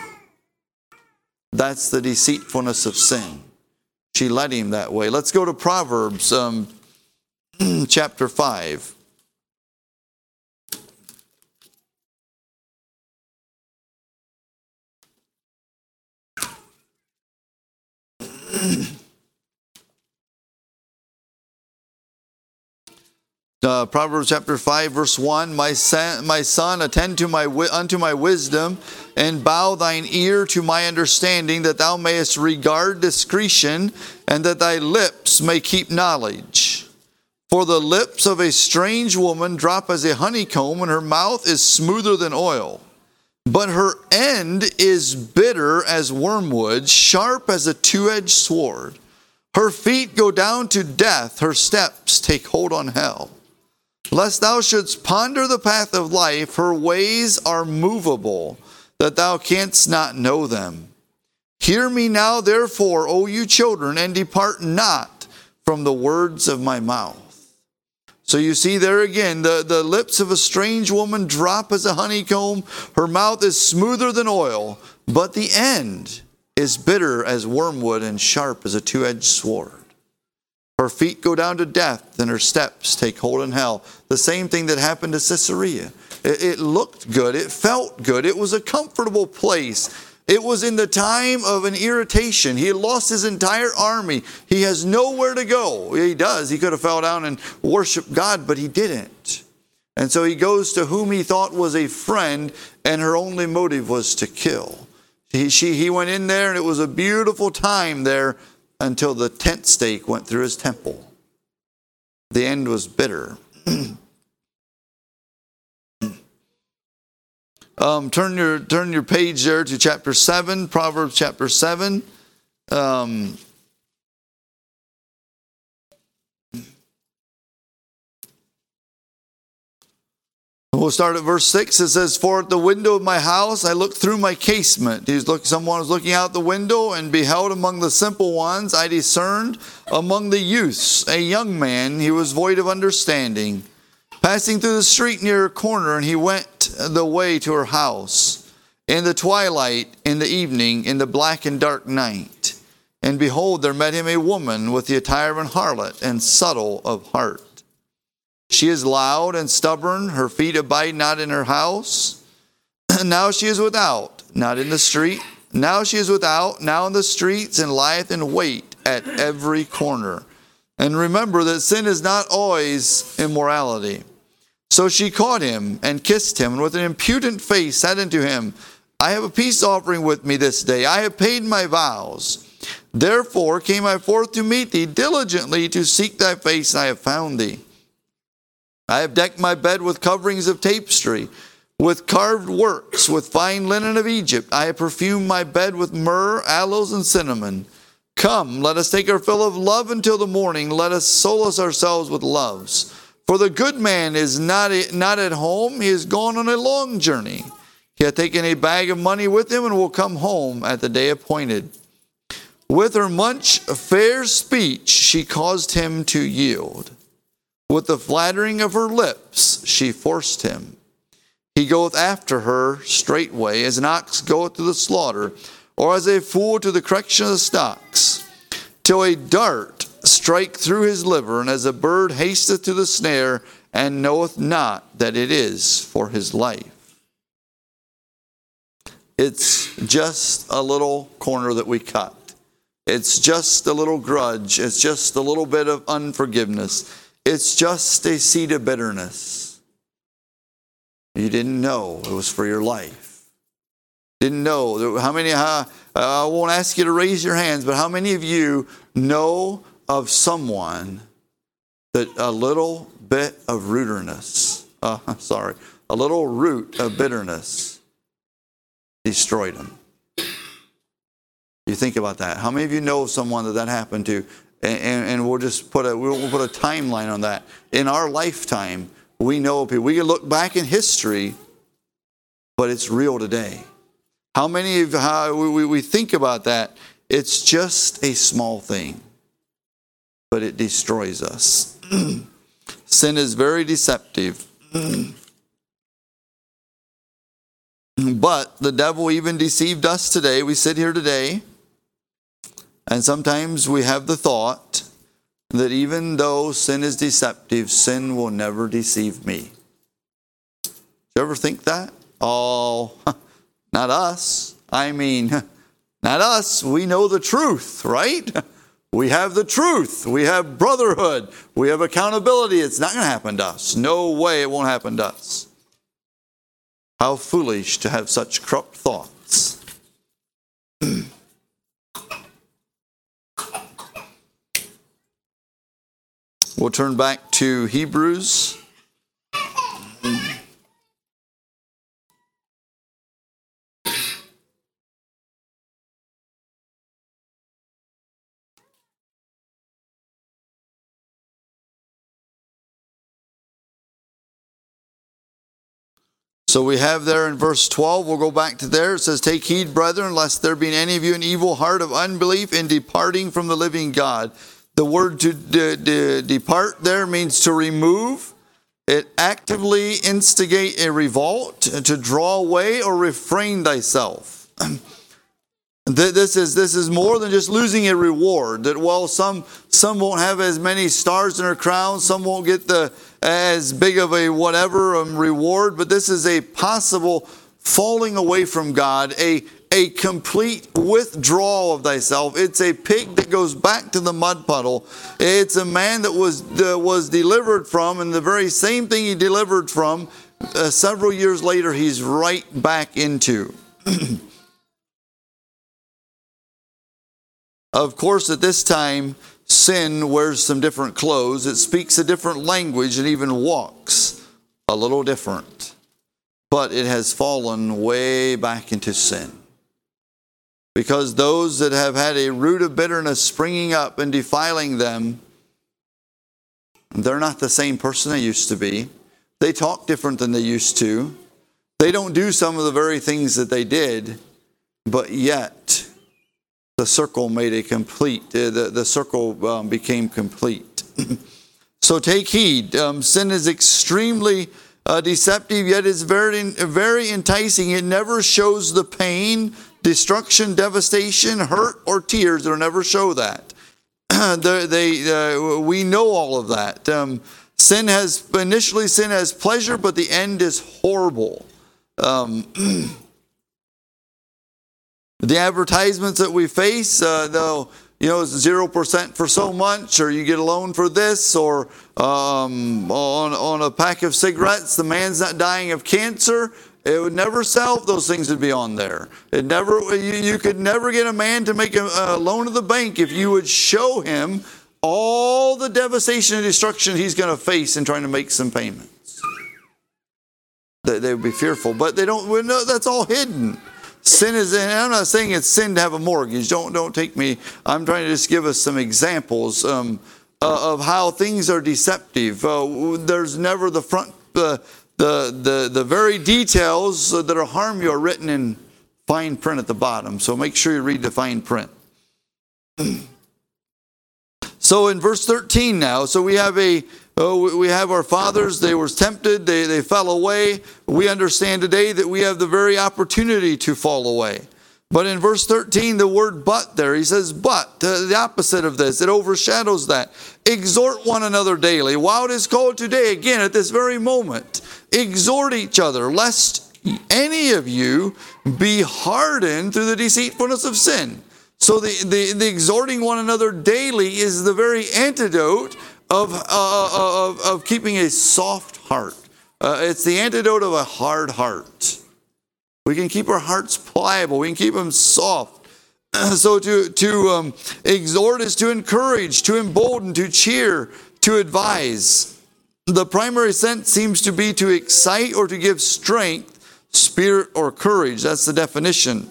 That's the deceitfulness of sin. She led him that way. Let's go to Proverbs chapter 5. Proverbs chapter 5, verse 1, My son, attend unto my wisdom, and bow thine ear to my understanding, that thou mayest regard discretion, and that thy lips may keep knowledge. For the lips of a strange woman drop as a honeycomb, and her mouth is smoother than oil. But her end is bitter as wormwood, sharp as a two-edged sword. Her feet go down to death, her steps take hold on hell. Lest thou shouldst ponder the path of life, her ways are movable, that thou canst not know them. Hear me now, therefore, O you children, and depart not from the words of my mouth. So you see there again, the lips of a strange woman drop as a honeycomb. Her mouth is smoother than oil, but the end is bitter as wormwood and sharp as a two-edged sword. Her feet go down to death, and her steps take hold in hell. The same thing that happened to Caesarea. It looked good. It felt good. It was a comfortable place. It was in the time of an irritation. He had lost his entire army. He has nowhere to go. He does. He could have fell down and worshiped God, but he didn't. And so he goes to whom he thought was a friend, and her only motive was to kill. He went in there, and it was a beautiful time there until the tent stake went through his temple. The end was bitter. Turn your page there to chapter 7, Proverbs chapter 7. We'll start at verse 6. It says, For at the window of my house I looked through my casement. Someone was looking out the window, and beheld among the simple ones I discerned among the youths a young man. He was void of understanding, passing through the street near a corner, and he went the way to her house in the twilight, in the evening, in the black and dark night. And behold, there met him a woman with the attire of an harlot and subtle of heart. She is loud and stubborn, her feet abide not in her house. Now she is without, not in the street. Now she is without, now in the streets, and lieth in wait at every corner. And remember that sin is not always immorality. So she caught him and kissed him, and with an impudent face said unto him, I have a peace offering with me this day. I have paid my vows. Therefore came I forth to meet thee diligently to seek thy face, and I have found thee. I have decked my bed with coverings of tapestry, with carved works, with fine linen of Egypt. I have perfumed my bed with myrrh, aloes, and cinnamon. Come, let us take our fill of love until the morning. Let us solace ourselves with loves. For the good man is not at home. He is gone on a long journey. He hath taken a bag of money with him, and will come home at the day appointed. With her much fair speech she caused him to yield. With the flattering of her lips she forced him. He goeth after her straightway, as an ox goeth to the slaughter, or as a fool to the correction of the stocks, till a dart strike through his liver, and as a bird hasteth to the snare, and knoweth not that it is for his life. It's just a little corner that we cut. It's just a little grudge. It's just a little bit of unforgiveness. It's just a seed of bitterness. You didn't know it was for your life. Didn't know. How many, I won't ask you to raise your hands, but how many of you know of someone that a little bit of a little root of bitterness destroyed them? You think about that. How many of you know of someone that happened to? And we'll just put a timeline on that. In our lifetime, we know people. We can look back in history, but it's real today. How many of we think about that? It's just a small thing, but it destroys us. Sin is very deceptive. But the devil even deceived us today. We sit here today, and sometimes we have the thought that even though sin is deceptive, sin will never deceive me. Did you ever think that? Oh, not us. I mean, not us. We know the truth, right? We have the truth. We have brotherhood. We have accountability. It's not going to happen to us. No way it won't happen to us. How foolish to have such corrupt thoughts. We'll turn back to Hebrews. So we have there in verse 12, we'll go back to there. It says, "Take heed, brethren, lest there be in any of you an evil heart of unbelief in departing from the living God." The word to depart there means to remove. It actively instigate a revolt, to draw away or refrain thyself. This is more than just losing a reward. That some won't have as many stars in their crown, some won't get as big of a whatever reward, but this is a possible falling away from God, a complete withdrawal of thyself. It's a pig that goes back to the mud puddle. It's a man that was delivered from, and the very same thing he delivered from, several years later, he's right back into. Of course, at this time, sin wears some different clothes. It speaks a different language and even walks a little different. But it has fallen way back into sin. Because those that have had a root of bitterness springing up and defiling them, they're not the same person they used to be. They talk different than they used to. They don't do some of the very things that they did, but yet the circle made a complete, the circle became complete. So take heed. Sin is extremely deceptive, yet it's very, very enticing. It never shows the pain, destruction, devastation, hurt, or tears. It'll never show that. We know all of that. Sin has pleasure, but the end is horrible. The advertisements that we face, though, it's 0% for so much, or you get a loan for this, or on a pack of cigarettes, the man's not dying of cancer. It would never sell if those things would be on there. You could never get a man to make a loan to the bank if you would show him all the devastation and destruction he's going to face in trying to make some payments. They would be fearful, but they don't. That's all hidden. Sin is, and I'm not saying it's sin to have a mortgage. Don't take me. I'm trying to just give us some examples of how things are deceptive. There's never the front, the very details that will harm you are written in fine print at the bottom. So make sure you read the fine print. So in verse 13 now, so we have our fathers. They were tempted. They fell away. We understand today that we have the very opportunity to fall away. But in verse 13, the word "but" there, he says, "But," the opposite of this. It overshadows that. "Exhort one another daily." While it is called today, again, at this very moment, exhort each other, lest any of you be hardened through the deceitfulness of sin. So the exhorting one another daily is the very antidote of keeping a soft heart. It's the antidote of a hard heart. We can keep our hearts pliable. We can keep them soft. So to exhort is to encourage, to embolden, to cheer, to advise. The primary sense seems to be to excite or to give strength, spirit, or courage. That's the definition.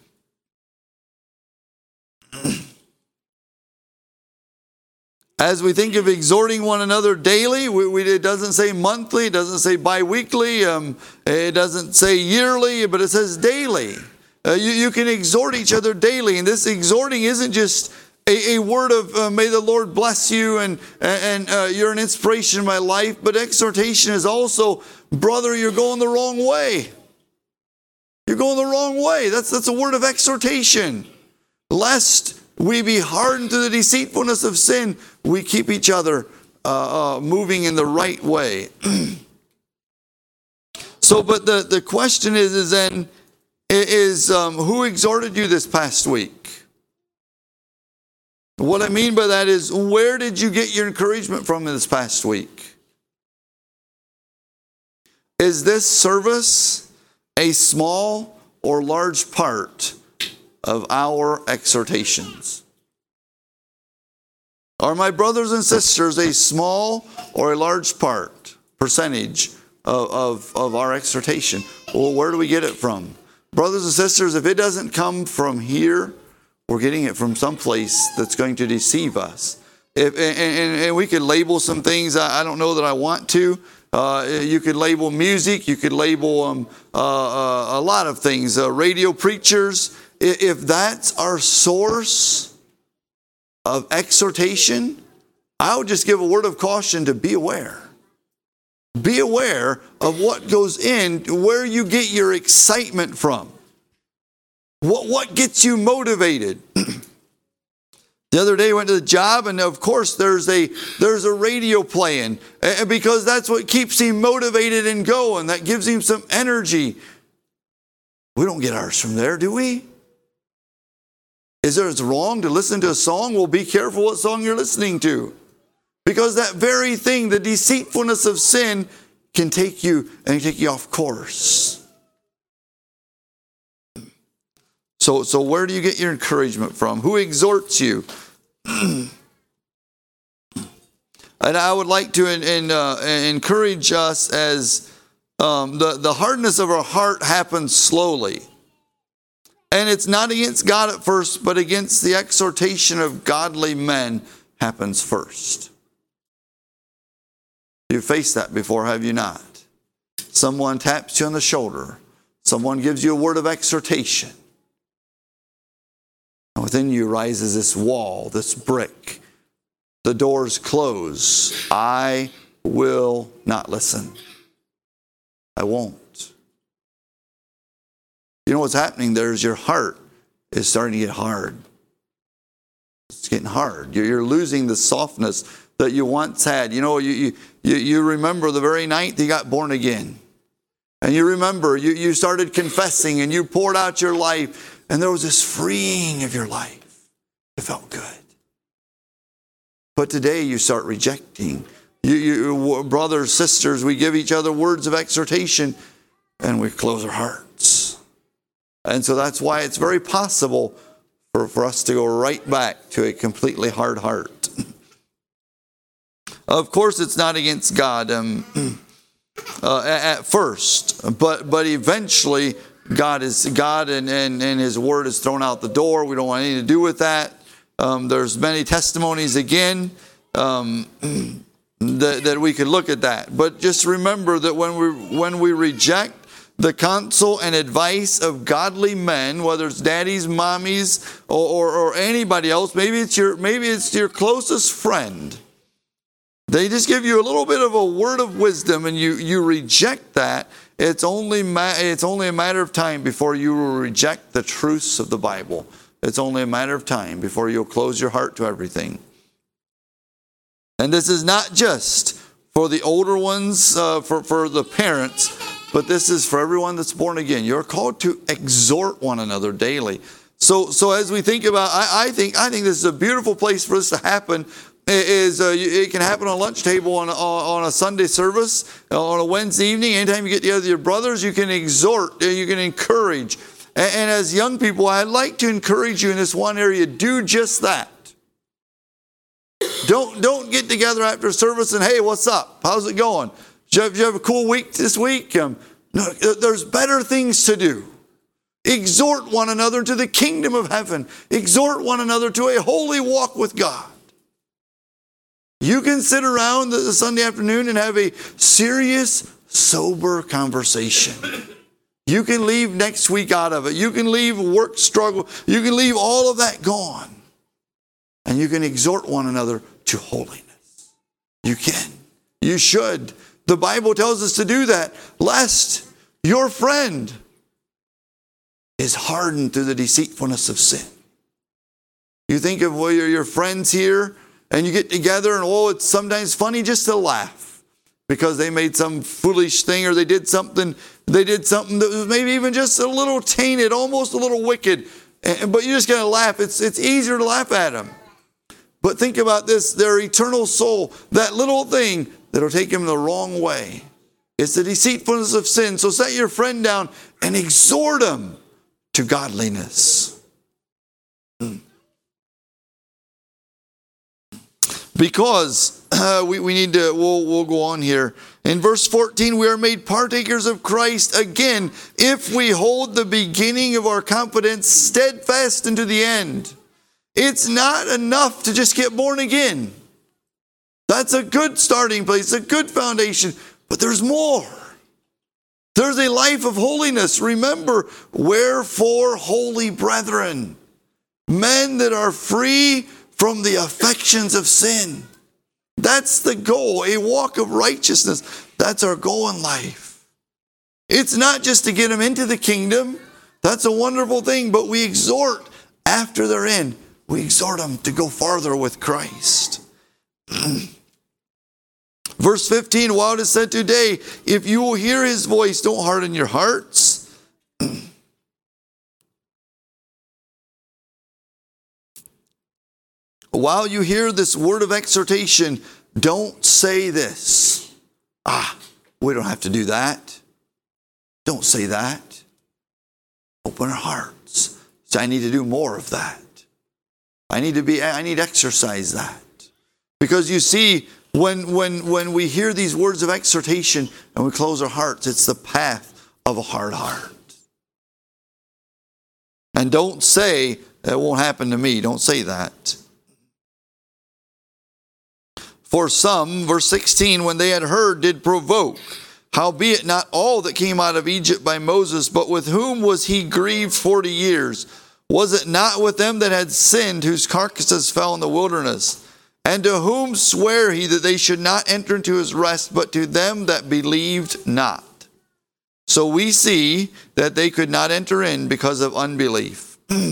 As we think of exhorting one another daily, it doesn't say monthly, it doesn't say bi-weekly, it doesn't say yearly, but it says daily. You can exhort each other daily, and this exhorting isn't just a word of may the Lord bless you and you're an inspiration in my life, but exhortation is also, brother, you're going the wrong way. You're going the wrong way. That's a word of exhortation. Lest we be hardened to the deceitfulness of sin, we keep each other moving in the right way. So, but the question is then, who exhorted you this past week? What I mean by that is, where did you get your encouragement from this past week? Is this service a small or large part of our exhortations? Are my brothers and sisters a small or a large percentage of our exhortation? Well, where do we get it from? Brothers and sisters, if it doesn't come from here, we're getting it from someplace that's going to deceive us. And we could label some things. I don't know that I want to. You could label music. You could label a lot of things. Radio preachers. If that's our source of exhortation, I would just give a word of caution to be aware. Be aware of what goes in, where you get your excitement from. What gets you motivated? The other day I went to the job, and of course there's a radio playing, because that's what keeps him motivated and going. That gives him some energy. We don't get ours from there, do we? Is it wrong to listen to a song? Well, be careful what song you're listening to. Because that very thing, the deceitfulness of sin, can take you off course. So where do you get your encouragement from? Who exhorts you? And I would like to encourage us as the hardness of our heart happens slowly. And it's not against God at first, but against the exhortation of godly men happens first. You've faced that before, have you not? Someone taps you on the shoulder. Someone gives you a word of exhortation. And within you rises this wall, this brick. The doors close. I will not listen. I won't. You know what's happening there is your heart is starting to get hard. It's getting hard. You're losing the softness that you once had. You know, you remember the very night that you got born again. And you remember you started confessing and you poured out your life. And there was this freeing of your life. It felt good. But today you start rejecting. You brothers, sisters, we give each other words of exhortation and we close our hearts. And so that's why it's very possible for us to go right back to a completely hard heart. Of course, it's not against God at first, but eventually God is God, and His word is thrown out the door. We don't want anything to do with that. There's many testimonies again that we could look at that. But just remember that when we reject the counsel and advice of godly men, whether it's daddies, mommies, or anybody else, maybe it's your closest friend. They just give you a little bit of a word of wisdom, and you reject that. It's only a matter of time before you will reject the truths of the Bible. It's only a matter of time before you'll close your heart to everything. And this is not just for the older ones, for the parents, but this is for everyone that's born again. You're called to exhort one another daily. So as we think about, I think this is a beautiful place for this to happen. It can happen on a lunch table on a Sunday service, on a Wednesday evening. Anytime you get together with your brothers, you can exhort, you can encourage. And as young people, I'd like to encourage you in this one area. Do just that. Don't get together after service and, hey, what's up? How's it going? Did you have a cool week this week? No, there's better things to do. Exhort one another to the kingdom of heaven. Exhort one another to a holy walk with God. You can sit around the Sunday afternoon and have a serious, sober conversation. You can leave next week out of it. You can leave work struggle. You can leave all of that gone. And you can exhort one another to holiness. You can. You should. The Bible tells us to do that, lest your friend is hardened through the deceitfulness of sin. You think of your friends here, and you get together, and it's sometimes funny just to laugh because they made some foolish thing, or they did something that was maybe even just a little tainted, almost a little wicked. But you're just going to laugh. It's easier to laugh at them. But think about this, their eternal soul, that little thing that'll take them the wrong way. It's the deceitfulness of sin. So set your friend down and exhort him to godliness. Because we need to, we'll go on here. In verse 14, we are made partakers of Christ again if we hold the beginning of our confidence steadfast unto the end. It's not enough to just get born again. That's a good starting place, a good foundation, but there's more. There's a life of holiness. Remember, wherefore, holy brethren, men that are free from the affections of sin. That's the goal, a walk of righteousness. That's our goal in life. It's not just to get them into the kingdom. That's a wonderful thing, but we exhort after they're in. We exhort them to go farther with Christ. Verse 15, while it is said today, if you will hear his voice, don't harden your hearts. While you hear this word of exhortation, don't say this. We don't have to do that. Don't say that. Open our hearts. So I need to do more of that. I need to exercise that. Because you see, when we hear these words of exhortation and we close our hearts, it's the path of a hard heart. And don't say, that won't happen to me. Don't say that. For some, verse 16, when they had heard, did provoke. Howbeit not all that came out of Egypt by Moses, but with whom was he grieved 40 years? Was it not with them that had sinned, whose carcasses fell in the wilderness? And to whom sware he that they should not enter into his rest, but to them that believed not? So we see that they could not enter in because of unbelief.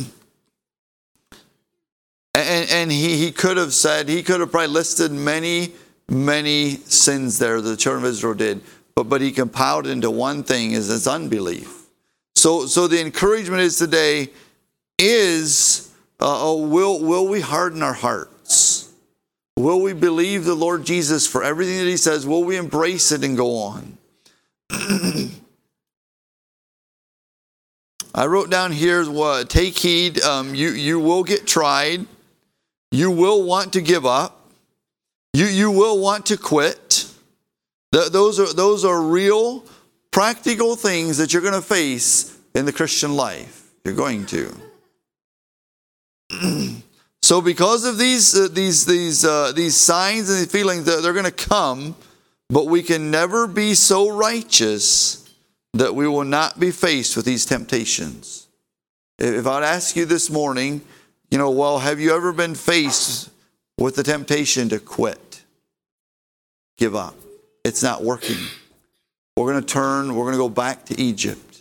And he could have said, he could have probably listed many, many sins there the children of Israel did. But he compiled it into one thing, is its unbelief. So the encouragement is today is, will we harden our hearts? Will we believe the Lord Jesus for everything that he says? Will we embrace it and go on? I wrote down here, take heed, you will get tried. You will want to give up. You will want to quit. Those are real, practical things that you're going to face in the Christian life. You're going to. So because of these signs and these feelings, they're going to come, but we can never be so righteous that we will not be faced with these temptations. If I'd ask you this morning, have you ever been faced with the temptation to quit? Give up. It's not working. We're going to go back to Egypt.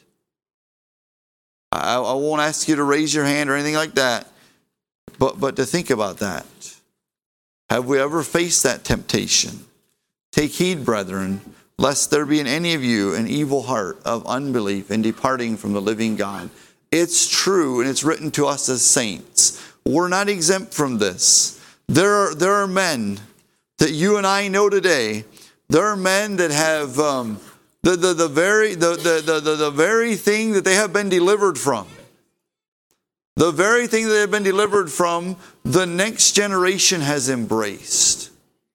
I won't ask you to raise your hand or anything like that, but to think about that. Have we ever faced that temptation? Take heed, brethren, lest there be in any of you an evil heart of unbelief in departing from the living God. It's true, and it's written to us as saints. We're not exempt from this. There are men that you and I know today. There are men that have the very thing that they have been delivered from. The very thing that they have been delivered from, the next generation has embraced.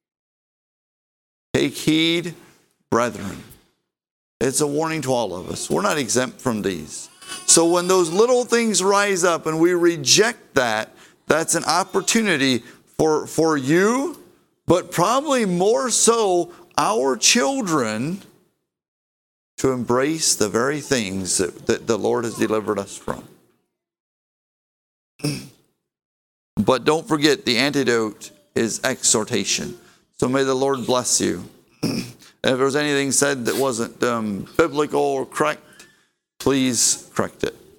Take heed, brethren. It's a warning to all of us. We're not exempt from these. So when those little things rise up and we reject that, that's an opportunity for you, but probably more so our children, to embrace the very things that the Lord has delivered us from. But don't forget, the antidote is exhortation. So may the Lord bless you. If there was anything said that wasn't biblical or correct, please correct it.